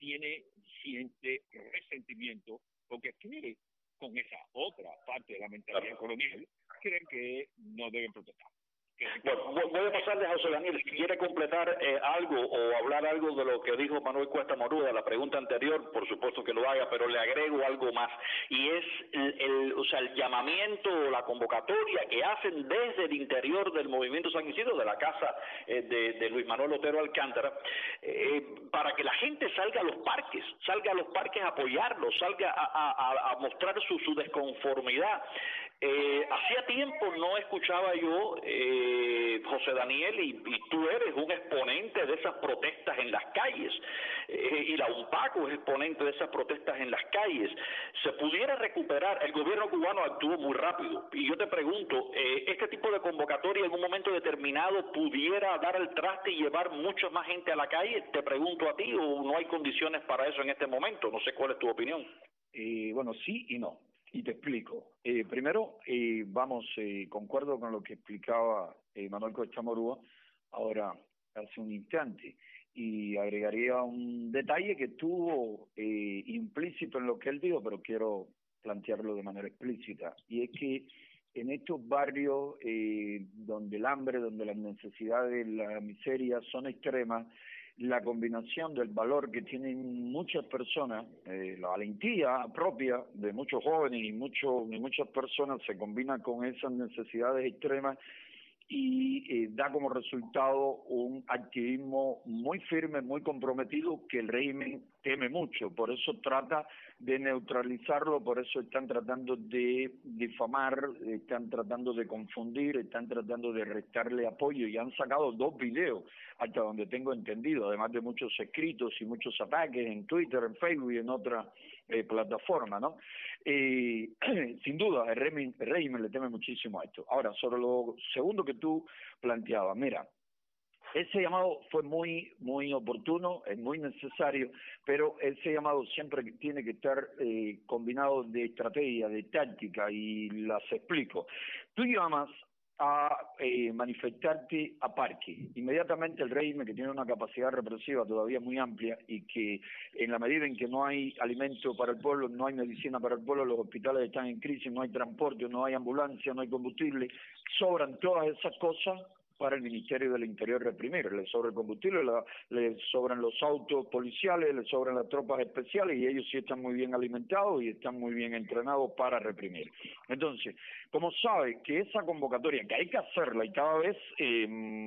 siente resentimiento, porque cree, con esa otra parte de la mentalidad colonial, creen que no deben protestar. Bueno, voy a pasarle a José Daniel, si quiere completar algo o hablar algo de lo que dijo Manuel Cuesta Moruda, la pregunta anterior, por supuesto que lo haga, pero le agrego algo más, y es el llamamiento o la convocatoria que hacen desde el interior del Movimiento San Isidro, de la casa de Luis Manuel Otero Alcántara, para que la gente salga a los parques a apoyarlos, salga a mostrar su desconformidad. Hacía tiempo no escuchaba yo, José Daniel, y tú eres un exponente de esas protestas en las calles, y la UNPACO es exponente de esas protestas en las calles. Se pudiera recuperar, el gobierno cubano actuó muy rápido, y yo te pregunto, ¿este tipo de convocatoria en un momento determinado pudiera dar el traste y llevar mucha más gente a la calle? Te pregunto a ti, ¿o no hay condiciones para eso en este momento? No sé cuál es tu opinión. Bueno, sí y no. Y te explico. Primero, concuerdo con lo que explicaba Manuel Cuesta Moruda ahora hace un instante, y agregaría un detalle que estuvo implícito en lo que él dijo, pero quiero plantearlo de manera explícita, y es que en estos barrios donde el hambre, donde las necesidades, la miseria son extremas, la combinación del valor que tienen muchas personas, la valentía propia de muchos jóvenes y muchas personas se combina con esas necesidades extremas y da como resultado un activismo muy firme, muy comprometido, que el régimen teme mucho. Por eso trata de neutralizarlo, por eso están tratando de difamar, están tratando de confundir, están tratando de restarle apoyo, y han sacado 2 videos, hasta donde tengo entendido, además de muchos escritos y muchos ataques en Twitter, en Facebook y en otras plataformas, ¿no? Sin duda, el régimen le teme muchísimo a esto. Ahora, sobre lo segundo que tú planteabas, mira, ese llamado fue muy oportuno, es muy necesario, pero ese llamado siempre tiene que estar combinado de estrategia, de táctica, y las explico. Tú llamas a manifestarte a parque. Inmediatamente el régimen, que tiene una capacidad represiva todavía muy amplia, y que en la medida en que no hay alimento para el pueblo, no hay medicina para el pueblo, los hospitales están en crisis, no hay transporte, no hay ambulancia, no hay combustible, sobran todas esas cosas para el Ministerio del Interior reprimir. Le sobra el combustible, le sobran los autos policiales, le sobran las tropas especiales, y ellos sí están muy bien alimentados y están muy bien entrenados para reprimir. Entonces, como sabe que esa convocatoria, que hay que hacerla, y cada vez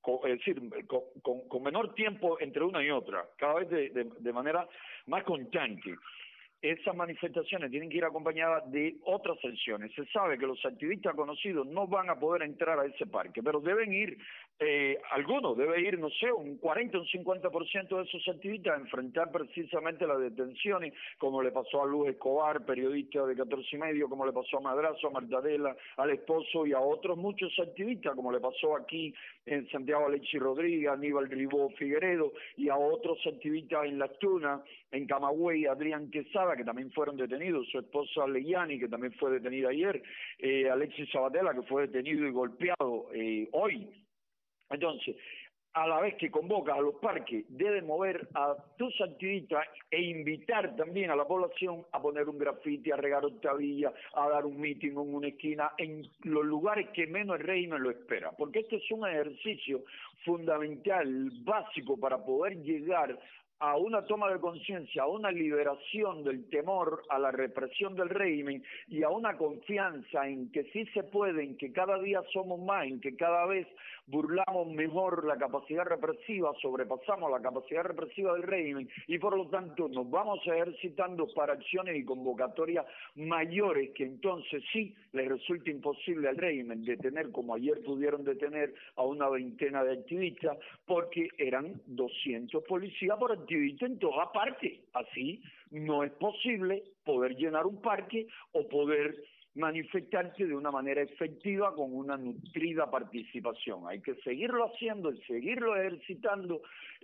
es decir, con menor tiempo entre una y otra, cada vez de manera más constante. Esas manifestaciones tienen que ir acompañadas de otras sanciones. Se sabe que los activistas conocidos no van a poder entrar a ese parque, pero deben ir, algunos deben ir, no sé, un 40 o un 50% de esos activistas a enfrentar precisamente las detenciones, como le pasó a Luz Escobar, periodista de 14 y medio, como le pasó a Madrazo, a Martadela, al esposo y a otros muchos activistas, como le pasó aquí en Santiago Alexis Rodríguez, Aníbal Ribó Figueredo, y a otros activistas en Las Tunas, en Camagüey, Adrián Quesada, que también fueron detenidos, su esposa Leyani, que también fue detenida ayer, Alexis Sabatella, que fue detenido y golpeado hoy. Entonces, a la vez que convoca a los parques, debe mover a tus activistas e invitar también a la población a poner un grafiti, a regar octavilla, a dar un meeting en una esquina, en los lugares que menos el régimen lo espera. Porque este es un ejercicio fundamental, básico, para poder llegar a una toma de conciencia, a una liberación del temor a la represión del régimen y a una confianza en que sí se puede, en que cada día somos más, en que cada vez burlamos mejor la capacidad represiva, sobrepasamos la capacidad represiva del régimen y por lo tanto nos vamos ejercitando para acciones y convocatorias mayores que entonces sí les resulta imposible al régimen detener, como ayer pudieron detener a una veintena de activistas, porque eran 200 policías por activista en toda parte. Así no es posible poder llenar un parque o poder manifestarse de una manera efectiva con una nutrida participación. Hay que seguirlo haciendo, seguirlo ejercitando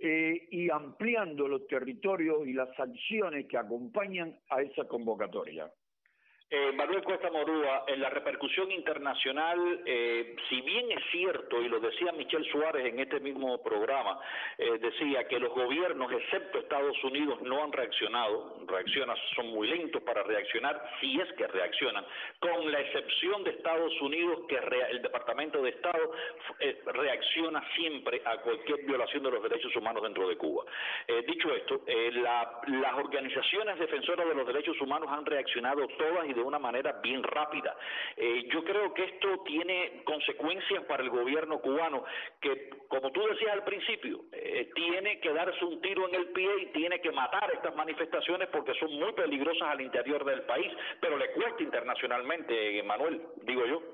y ampliando los territorios y las acciones que acompañan a esa convocatoria. Manuel Cuesta Morúa, en la repercusión internacional, si bien es cierto, y lo decía Michelle Suárez en este mismo programa, decía que los gobiernos, excepto Estados Unidos, no han reaccionado, son muy lentos para reaccionar, si es que reaccionan, con la excepción de Estados Unidos, que el Departamento de Estado reacciona siempre a cualquier violación de los derechos humanos dentro de Cuba. Dicho esto, las organizaciones defensoras de los derechos humanos han reaccionado todas y de una manera bien rápida. Yo creo que esto tiene consecuencias para el gobierno cubano, que, como tú decías al principio, tiene que darse un tiro en el pie y tiene que matar estas manifestaciones porque son muy peligrosas al interior del país, pero le cuesta internacionalmente, Manuel, digo yo.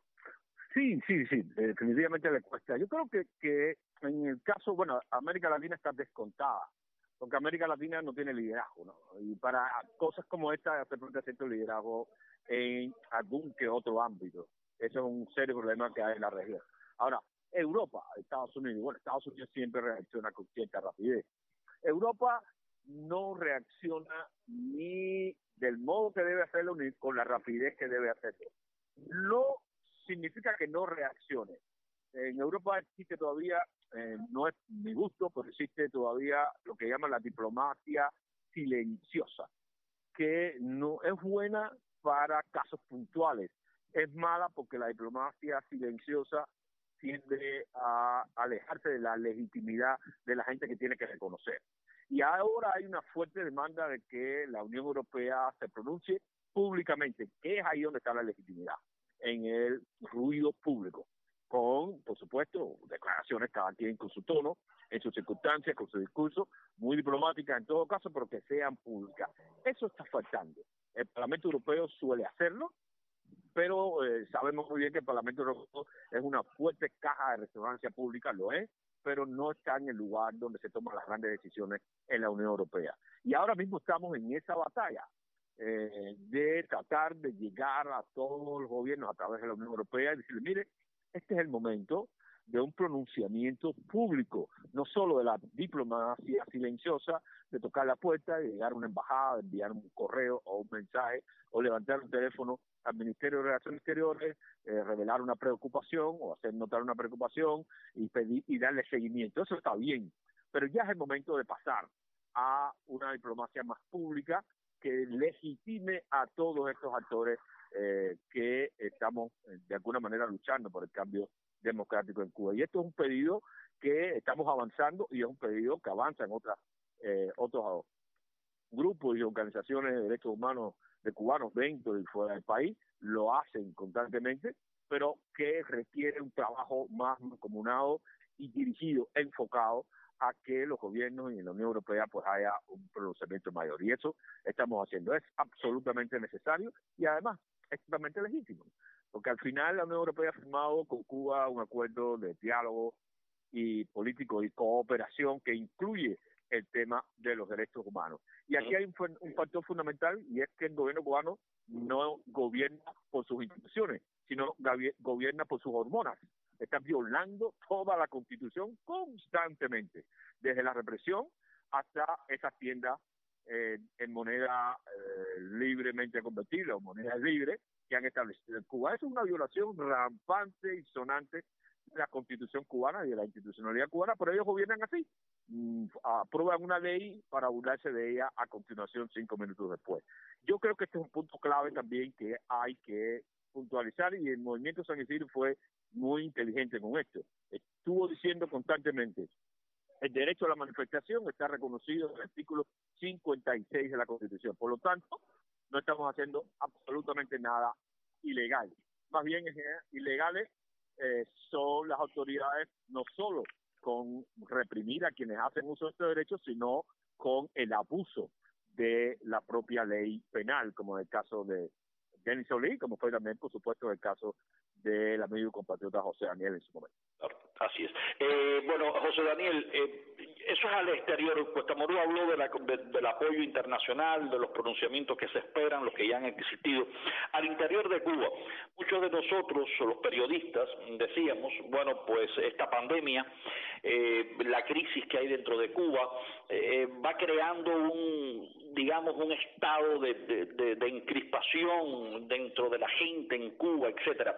Sí, definitivamente le cuesta. Yo creo que en el caso, bueno, América Latina está descontada, porque América Latina no tiene liderazgo, ¿no? Y para cosas como esta hace falta cierto liderazgo en algún que otro ámbito. Eso es un serio problema que hay en la región. Ahora, Europa, Estados Unidos siempre reacciona con cierta rapidez. Europa no reacciona ni del modo que debe hacerlo ni con la rapidez que debe hacerlo. No significa que no reaccione. En Europa existe todavía, no es mi gusto, pero existe todavía lo que llaman la diplomacia silenciosa, que no es buena para casos puntuales. Es mala porque la diplomacia silenciosa tiende a alejarse de la legitimidad de la gente que tiene que reconocer. Y ahora hay una fuerte demanda de que la Unión Europea se pronuncie públicamente, que es ahí donde está la legitimidad, en el ruido público, con, por supuesto, declaraciones cada quien con su tono, en sus circunstancias, con su discurso, muy diplomática en todo caso, pero que sean públicas. Eso está faltando. El Parlamento Europeo suele hacerlo, pero sabemos muy bien que el Parlamento Europeo es una fuerte caja de resonancia pública, lo es, pero no está en el lugar donde se toman las grandes decisiones en la Unión Europea. Y ahora mismo estamos en esa batalla de tratar de llegar a todos los gobiernos a través de la Unión Europea y decirle, mire, este es el momento de un pronunciamiento público, no solo de la diplomacia silenciosa, de tocar la puerta, de llegar a una embajada, de enviar un correo o un mensaje, o levantar un teléfono al Ministerio de Relaciones Exteriores, revelar una preocupación o hacer notar una preocupación y pedir y darle seguimiento. Eso está bien, pero ya es el momento de pasar a una diplomacia más pública que legitime a todos estos actores que estamos de alguna manera luchando por el cambio democrático en Cuba. Y esto es un pedido que estamos avanzando y es un pedido que avanza en otros grupos y organizaciones de derechos humanos de cubanos dentro y fuera del país, lo hacen constantemente, pero que requiere un trabajo más mancomunado y dirigido, enfocado a que los gobiernos y la Unión Europea pues haya un pronunciamiento mayor. Y eso estamos haciendo. Es absolutamente necesario y además es totalmente legítimo. Porque al final la Unión Europea ha firmado con Cuba un acuerdo de diálogo y político y cooperación que incluye el tema de los derechos humanos. Y aquí hay un factor fundamental, y es que el gobierno cubano no gobierna por sus instituciones, sino gobierna por sus hormonas. Está violando toda la Constitución constantemente, desde la represión hasta esas tiendas en moneda libremente convertible o moneda libre que han establecido en Cuba. Eso es una violación rampante y sonante de la Constitución cubana y de la institucionalidad cubana, pero ellos gobiernan así. Aprueban una ley para burlarse de ella a continuación 5 minutos después. Yo creo que este es un punto clave también que hay que puntualizar, y el movimiento San Isidro fue muy inteligente con esto. Estuvo diciendo constantemente: el derecho a la manifestación está reconocido en el artículo 56 de la Constitución. Por lo tanto, no estamos haciendo absolutamente nada ilegal. Más bien, ilegales son las autoridades no solo con reprimir a quienes hacen uso de estos derechos, sino con el abuso de la propia ley penal, como en el caso de Denis Solís, como fue también, por supuesto, el caso del amigo y compatriota José Daniel en su momento. Así es. Bueno, José Daniel, eso es al exterior. Cuesta Morú habló del apoyo internacional, de los pronunciamientos que se esperan, los que ya han existido. Al interior de Cuba, muchos de nosotros, los periodistas, decíamos, bueno, pues esta pandemia, la crisis que hay dentro de Cuba, va creando un estado de encrispación dentro de la gente en Cuba, etcétera.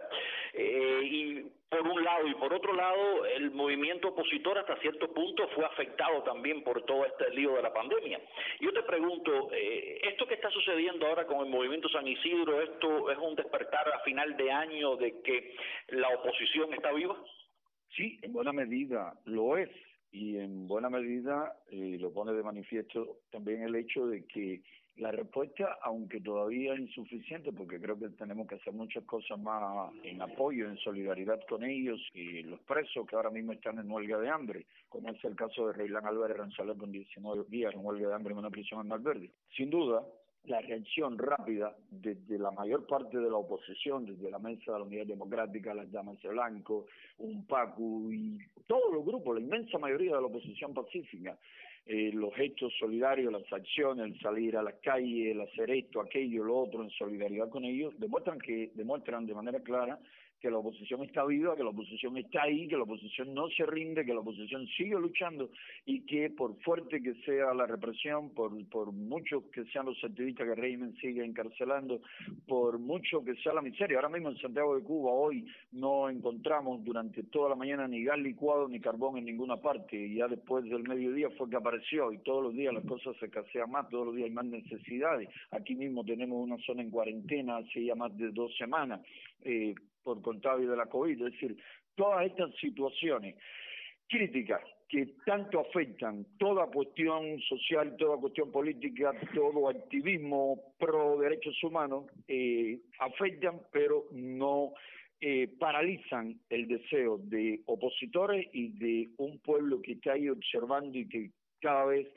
Y por un lado, y por otro lado, el movimiento opositor hasta cierto punto fue afectado también por todo este lío de la pandemia. Yo te pregunto, ¿esto que está sucediendo ahora con el movimiento San Isidro, esto es un despertar a final de año de que la oposición está viva? Sí, en buena medida lo es, y en buena medida lo pone de manifiesto también el hecho de que la respuesta, aunque todavía es insuficiente, porque creo que tenemos que hacer muchas cosas más en apoyo, en solidaridad con ellos y los presos que ahora mismo están en huelga de hambre, como es el caso de Reilán Álvarez Ranzalet con 19 días en huelga de hambre en una prisión en Malverde. Sin duda, la reacción rápida desde la mayor parte de la oposición, desde la Mesa de la Unidad Democrática, las Damas de Blanco, UNPACU y todos los grupos, la inmensa mayoría de la oposición pacífica, los gestos solidarios, las acciones, el salir a las calles, el hacer esto, aquello, lo otro, en solidaridad con ellos, demuestran de manera clara que la oposición está viva, que la oposición está ahí, que la oposición no se rinde, que la oposición sigue luchando y que por fuerte que sea la represión, por mucho que sean los activistas que el régimen sigue encarcelando, por mucho que sea la miseria. Ahora mismo en Santiago de Cuba hoy no encontramos durante toda la mañana ni gas licuado ni carbón en ninguna parte, y ya después del mediodía fue que apareció, y todos los días las cosas se escasean más, todos los días hay más necesidades. Aquí mismo tenemos una zona en cuarentena hace ya más de 2 semanas, por contagio de la COVID. Es decir, todas estas situaciones críticas que tanto afectan toda cuestión social, toda cuestión política, todo activismo pro derechos humanos, afectan, pero no paralizan el deseo de opositores y de un pueblo que está ahí observando y que cada vez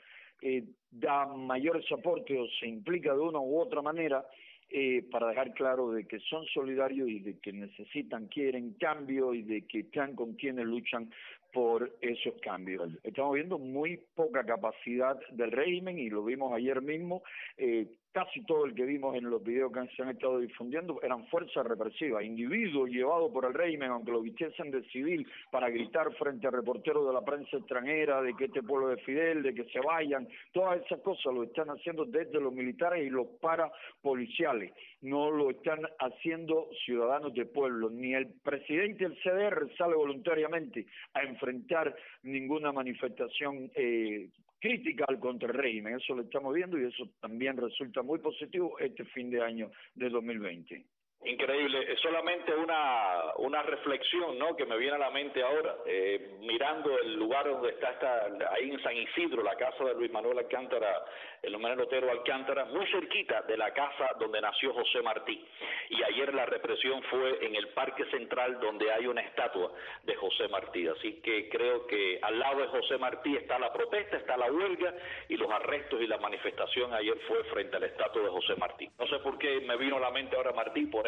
da mayores aportes o se implica de una u otra manera, para dejar claro de que son solidarios y de que quieren cambio y de que están con quienes luchan por esos cambios. Estamos viendo muy poca capacidad del régimen y lo vimos ayer mismo. Casi todo el que vimos en los videos que se han estado difundiendo eran fuerzas represivas, individuos llevados por el régimen, aunque lo vistiesen de civil, para gritar frente a reporteros de la prensa extranjera de que este pueblo es Fidel, de que se vayan. Todas esas cosas lo están haciendo desde los militares y los parapoliciales. No lo están haciendo ciudadanos de pueblo. Ni el presidente del CDR sale voluntariamente a enfrentar ninguna manifestación crítica al contra el régimen. Eso lo estamos viendo y eso también resulta muy positivo este fin de año de 2020. Increíble, solamente una reflexión, ¿no?, que me viene a la mente ahora, mirando el lugar donde está ahí en San Isidro, la casa de Luis Manuel Alcántara, el Manuel Otero Alcántara, muy cerquita de la casa donde nació José Martí. Y ayer la represión fue en el Parque Central, donde hay una estatua de José Martí. Así que creo que al lado de José Martí está la protesta, está la huelga, y los arrestos y la manifestación ayer fue frente a la estatua de José Martí. No sé por qué me vino a la mente ahora Martí, por